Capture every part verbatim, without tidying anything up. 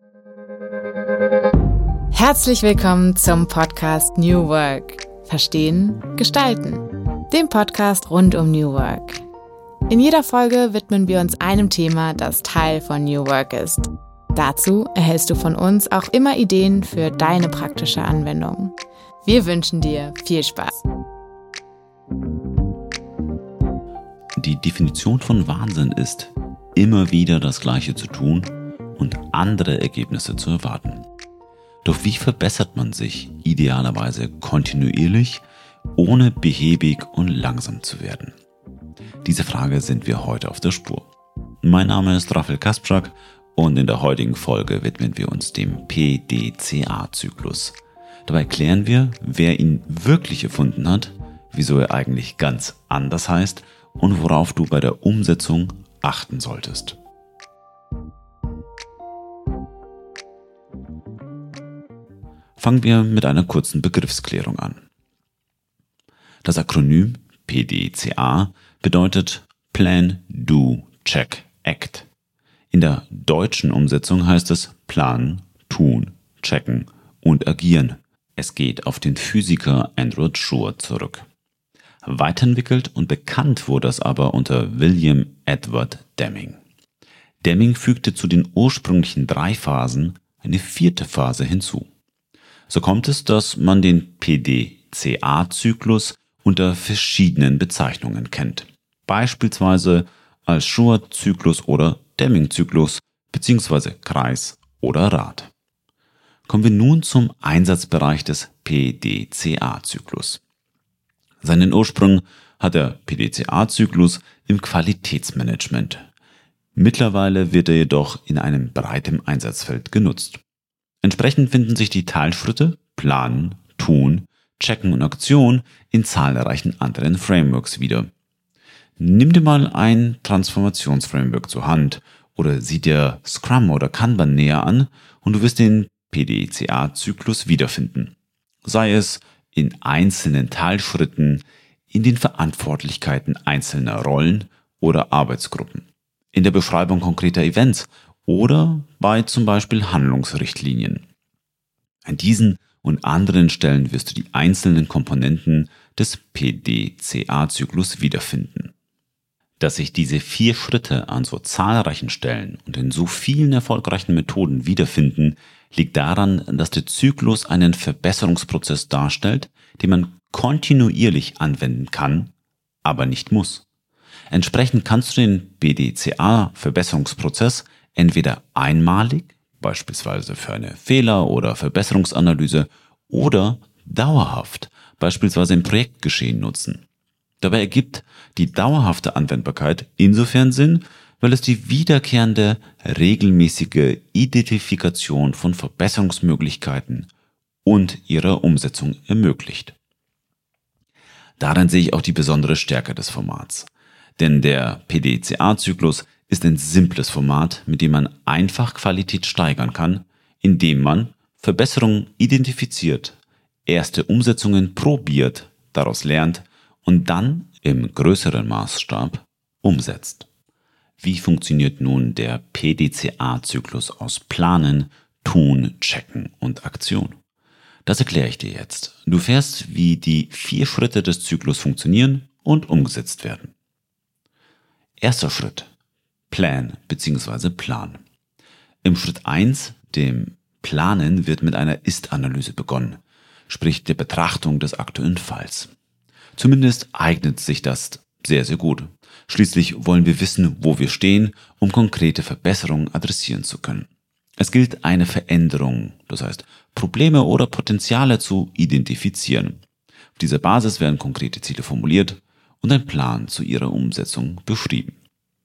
Herzlich willkommen zum Podcast New Work. Verstehen, gestalten. Dem Podcast rund um New Work. In jeder Folge widmen wir uns einem Thema, das Teil von New Work ist. Dazu erhältst du von uns auch immer Ideen für deine praktische Anwendung. Wir wünschen dir viel Spaß. Die Definition von Wahnsinn ist, immer wieder das Gleiche zu tun und andere Ergebnisse zu erwarten. Doch wie verbessert man sich idealerweise kontinuierlich, ohne behäbig und langsam zu werden? Diese Frage sind wir heute auf der Spur. Mein Name ist Rafał Kasprzak und in der heutigen Folge widmen wir uns dem P D C A-Zyklus. Dabei klären wir, wer ihn wirklich erfunden hat, wieso er eigentlich ganz anders heißt und worauf du bei der Umsetzung achten solltest. Fangen wir mit einer kurzen Begriffsklärung an. Das Akronym P D C A bedeutet Plan, Do, Check, Act. In der deutschen Umsetzung heißt es Planen, Tun, Checken und Agieren. Es geht auf den Physiker Andrew Schur zurück. Weiterentwickelt und bekannt wurde es aber unter William Edward Deming. Deming fügte zu den ursprünglichen drei Phasen eine vierte Phase hinzu. So kommt es, dass man den P D C A-Zyklus unter verschiedenen Bezeichnungen kennt. Beispielsweise als Schur-Zyklus oder Deming-Zyklus bzw. Kreis oder Rad. Kommen wir nun zum Einsatzbereich des P D C A-Zyklus. Seinen Ursprung hat der P D C A-Zyklus im Qualitätsmanagement. Mittlerweile wird er jedoch in einem breiten Einsatzfeld genutzt. Entsprechend finden sich die Teilschritte Planen, Tun, Checken und Aktion in zahlreichen anderen Frameworks wieder. Nimm dir mal ein Transformationsframework zur Hand oder sieh dir Scrum oder Kanban näher an und du wirst den P D C A-Zyklus wiederfinden. Sei es in einzelnen Teilschritten, in den Verantwortlichkeiten einzelner Rollen oder Arbeitsgruppen, in der Beschreibung konkreter Events oder bei zum Beispiel Handlungsrichtlinien. An diesen und anderen Stellen wirst du die einzelnen Komponenten des P D C A-Zyklus wiederfinden. Dass sich diese vier Schritte an so zahlreichen Stellen und in so vielen erfolgreichen Methoden wiederfinden, liegt daran, dass der Zyklus einen Verbesserungsprozess darstellt, den man kontinuierlich anwenden kann, aber nicht muss. Entsprechend kannst du den P D C A-Verbesserungsprozess entweder einmalig, beispielsweise für eine Fehler- oder Verbesserungsanalyse, oder dauerhaft, beispielsweise im Projektgeschehen nutzen. Dabei ergibt die dauerhafte Anwendbarkeit insofern Sinn, weil es die wiederkehrende, regelmäßige Identifikation von Verbesserungsmöglichkeiten und ihrer Umsetzung ermöglicht. Darin sehe ich auch die besondere Stärke des Formats. Denn der P D C A-Zyklus ist ein simples Format, mit dem man einfach Qualität steigern kann, indem man Verbesserungen identifiziert, erste Umsetzungen probiert, daraus lernt und dann im größeren Maßstab umsetzt. Wie funktioniert nun der P D C A-Zyklus aus Planen, Tun, Checken und Aktion? Das erkläre ich dir jetzt. Du erfährst, wie die vier Schritte des Zyklus funktionieren und umgesetzt werden. Erster Schritt: Plan bzw. Plan. Im Schritt eins, dem Planen, wird mit einer Ist-Analyse begonnen, sprich der Betrachtung des aktuellen Falls. Zumindest eignet sich das sehr, sehr gut. Schließlich wollen wir wissen, wo wir stehen, um konkrete Verbesserungen adressieren zu können. Es gilt, eine Veränderung, das heißt Probleme oder Potenziale zu identifizieren. Auf dieser Basis werden konkrete Ziele formuliert und ein Plan zu ihrer Umsetzung beschrieben.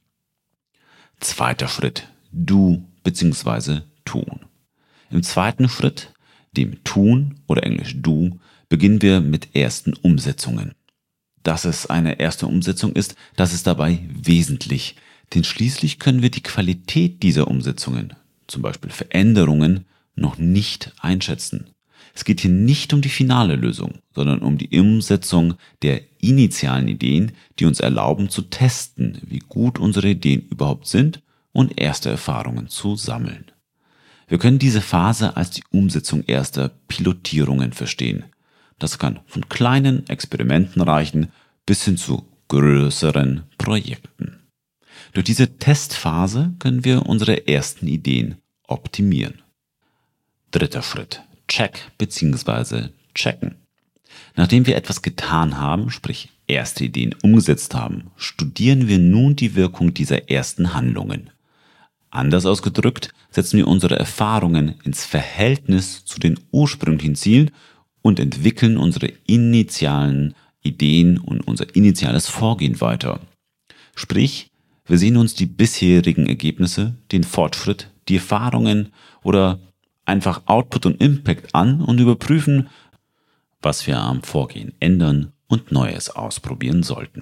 Zweiter Schritt: Do bzw. Tun. Im zweiten Schritt, dem Tun oder Englisch Do, beginnen wir mit ersten Umsetzungen. Dass es eine erste Umsetzung ist, das ist dabei wesentlich, denn schließlich können wir die Qualität dieser Umsetzungen, zum Beispiel Veränderungen, noch nicht einschätzen. Es geht hier nicht um die finale Lösung, sondern um die Umsetzung der initialen Ideen, die uns erlauben zu testen, wie gut unsere Ideen überhaupt sind und erste Erfahrungen zu sammeln. Wir können diese Phase als die Umsetzung erster Pilotierungen verstehen. Das kann von kleinen Experimenten reichen bis hin zu größeren Projekten. Durch diese Testphase können wir unsere ersten Ideen optimieren. Dritter Schritt: Check bzw. checken. Nachdem wir etwas getan haben, sprich erste Ideen umgesetzt haben, studieren wir nun die Wirkung dieser ersten Handlungen. Anders ausgedrückt, setzen wir unsere Erfahrungen ins Verhältnis zu den ursprünglichen Zielen und entwickeln unsere initialen Ideen und unser initiales Vorgehen weiter. Sprich, wir sehen uns die bisherigen Ergebnisse, den Fortschritt, die Erfahrungen oder einfach Output und Impact an und überprüfen, was wir am Vorgehen ändern und Neues ausprobieren sollten.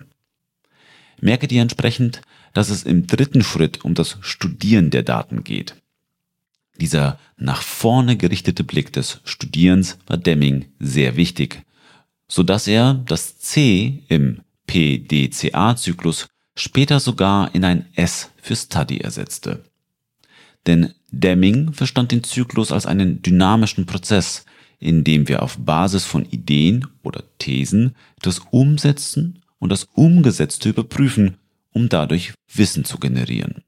Merke dir entsprechend, dass es im dritten Schritt um das Studieren der Daten geht. Dieser nach vorne gerichtete Blick des Studierens war Deming sehr wichtig, sodass er das C im P D C A-Zyklus später sogar in ein S für Study ersetzte. Denn Deming verstand den Zyklus als einen dynamischen Prozess, in dem wir auf Basis von Ideen oder Thesen das Umsetzen und das Umgesetzte überprüfen, um dadurch Wissen zu generieren.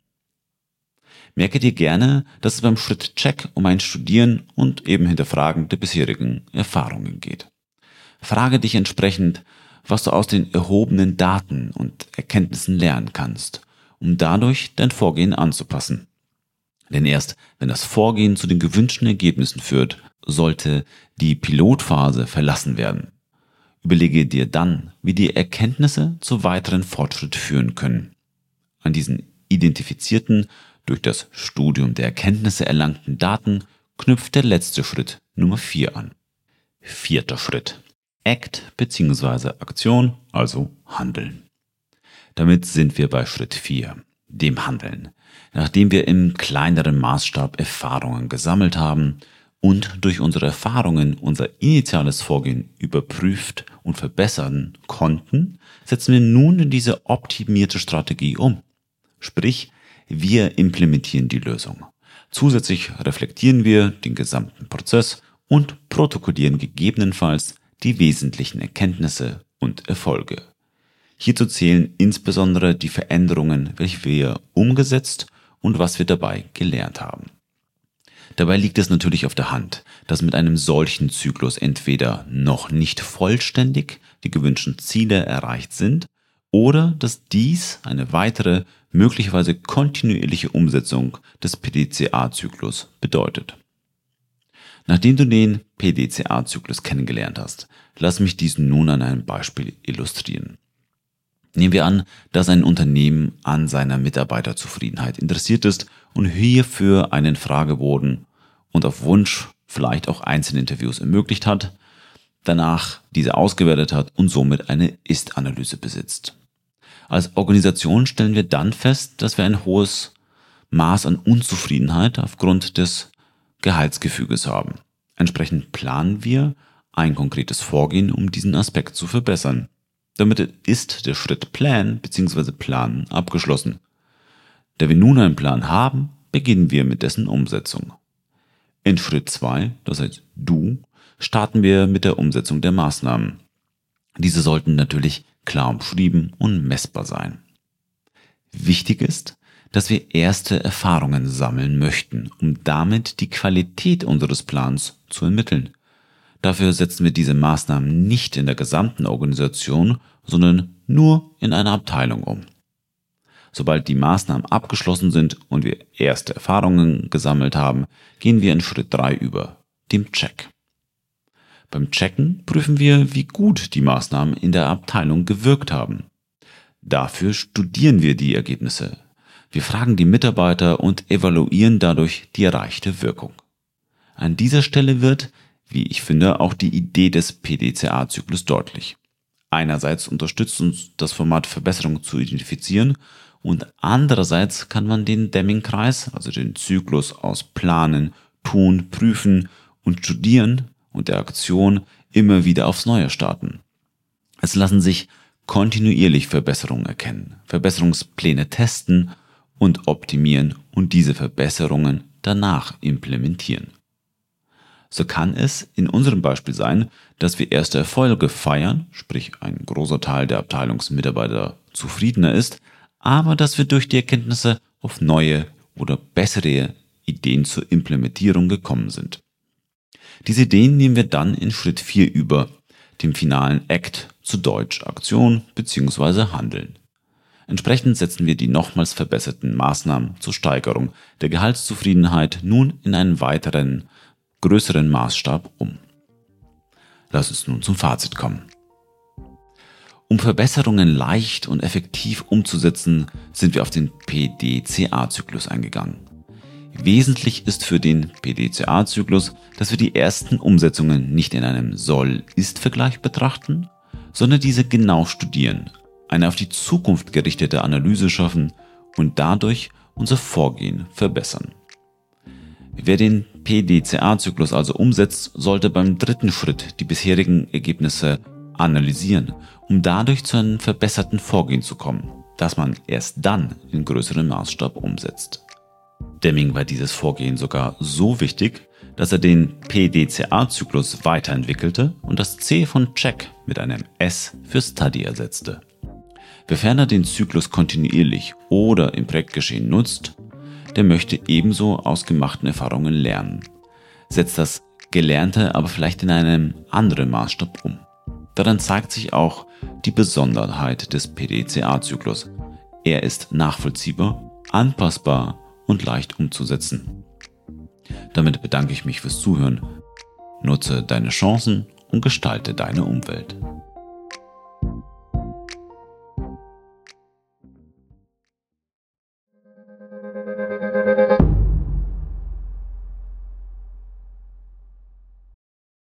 Merke dir gerne, dass es beim Schritt Check um ein Studieren und eben Hinterfragen der bisherigen Erfahrungen geht. Frage dich entsprechend, was du aus den erhobenen Daten und Erkenntnissen lernen kannst, um dadurch dein Vorgehen anzupassen. Denn erst wenn das Vorgehen zu den gewünschten Ergebnissen führt, sollte die Pilotphase verlassen werden. Überlege dir dann, wie die Erkenntnisse zu weiteren Fortschritt führen können. An diesen identifizierten, durch das Studium der Erkenntnisse erlangten Daten knüpft der letzte Schritt Nummer vier an. Vierter Schritt: Act bzw. Aktion, also Handeln. Damit sind wir bei Schritt vier, dem Handeln. Nachdem wir im kleineren Maßstab Erfahrungen gesammelt haben und durch unsere Erfahrungen unser initiales Vorgehen überprüft und verbessern konnten, setzen wir nun diese optimierte Strategie um. Sprich, wir implementieren die Lösung. Zusätzlich reflektieren wir den gesamten Prozess und protokollieren gegebenenfalls die wesentlichen Erkenntnisse und Erfolge. Hierzu zählen insbesondere die Veränderungen, welche wir umgesetzt und was wir dabei gelernt haben. Dabei liegt es natürlich auf der Hand, dass mit einem solchen Zyklus entweder noch nicht vollständig die gewünschten Ziele erreicht sind oder dass dies eine weitere, möglicherweise kontinuierliche Umsetzung des P D C A-Zyklus bedeutet. Nachdem du den P D C A-Zyklus kennengelernt hast, lass mich dies nun an einem Beispiel illustrieren. Nehmen wir an, dass ein Unternehmen an seiner Mitarbeiterzufriedenheit interessiert ist und hierfür einen Fragebogen und auf Wunsch vielleicht auch Einzelinterviews ermöglicht hat, danach diese ausgewertet hat und somit eine Ist-Analyse besitzt. Als Organisation stellen wir dann fest, dass wir ein hohes Maß an Unzufriedenheit aufgrund des Gehaltsgefüges haben. Entsprechend planen wir ein konkretes Vorgehen, um diesen Aspekt zu verbessern. Damit ist der Schritt Plan bzw. Planen abgeschlossen. Da wir nun einen Plan haben, beginnen wir mit dessen Umsetzung. In Schritt zwei, das heißt Du, starten wir mit der Umsetzung der Maßnahmen. Diese sollten natürlich klar umschrieben und messbar sein. Wichtig ist, dass wir erste Erfahrungen sammeln möchten, um damit die Qualität unseres Plans zu ermitteln. Dafür setzen wir diese Maßnahmen nicht in der gesamten Organisation, sondern nur in einer Abteilung um. Sobald die Maßnahmen abgeschlossen sind und wir erste Erfahrungen gesammelt haben, gehen wir in Schritt drei über, dem Check. Beim Checken prüfen wir, wie gut die Maßnahmen in der Abteilung gewirkt haben. Dafür studieren wir die Ergebnisse. Wir fragen die Mitarbeiter und evaluieren dadurch die erreichte Wirkung. An dieser Stelle wird, wie ich finde, auch die Idee des P D C A-Zyklus deutlich. Einerseits unterstützt uns das Format Verbesserung zu identifizieren und andererseits kann man den Deming-Kreis, also den Zyklus aus Planen, Tun, Prüfen und Studieren und der Aktion immer wieder aufs Neue starten. Es lassen sich kontinuierlich Verbesserungen erkennen, Verbesserungspläne testen und optimieren und diese Verbesserungen danach implementieren. So kann es in unserem Beispiel sein, dass wir erste Erfolge feiern, sprich ein großer Teil der Abteilungsmitarbeiter zufriedener ist, aber dass wir durch die Erkenntnisse auf neue oder bessere Ideen zur Implementierung gekommen sind. Diese Ideen nehmen wir dann in Schritt vier über, dem finalen Act, zu Deutsch Aktion bzw. Handeln. Entsprechend setzen wir die nochmals verbesserten Maßnahmen zur Steigerung der Gehaltszufriedenheit nun in einen weiteren, größeren Maßstab um. Lass uns nun zum Fazit kommen. Um Verbesserungen leicht und effektiv umzusetzen, sind wir auf den P D C A-Zyklus eingegangen. Wesentlich ist für den P D C A-Zyklus, dass wir die ersten Umsetzungen nicht in einem Soll-Ist-Vergleich betrachten, sondern diese genau studieren, eine auf die Zukunft gerichtete Analyse schaffen und dadurch unser Vorgehen verbessern. Wer den P D C A-Zyklus also umsetzt, sollte beim dritten Schritt die bisherigen Ergebnisse analysieren, um dadurch zu einem verbesserten Vorgehen zu kommen, das man erst dann in größerem Maßstab umsetzt. Deming war dieses Vorgehen sogar so wichtig, dass er den P D C A-Zyklus weiterentwickelte und das C von Check mit einem S für Study ersetzte. Wer ferner den Zyklus kontinuierlich oder im Projektgeschehen nutzt, der möchte ebenso aus gemachten Erfahrungen lernen, setzt das Gelernte aber vielleicht in einem anderen Maßstab um. Daran zeigt sich auch die Besonderheit des P D C A-Zyklus. Er ist nachvollziehbar, anpassbar und leicht umzusetzen. Damit bedanke ich mich fürs Zuhören. Nutze deine Chancen und gestalte deine Umwelt.